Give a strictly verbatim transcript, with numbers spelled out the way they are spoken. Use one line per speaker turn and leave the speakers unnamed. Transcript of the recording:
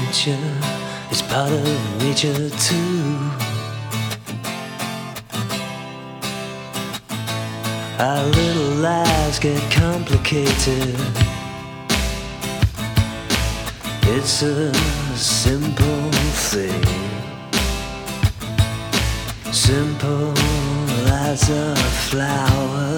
nature is part of nature too. Our little lives get complicated. It's a simple thing, simple as a flower.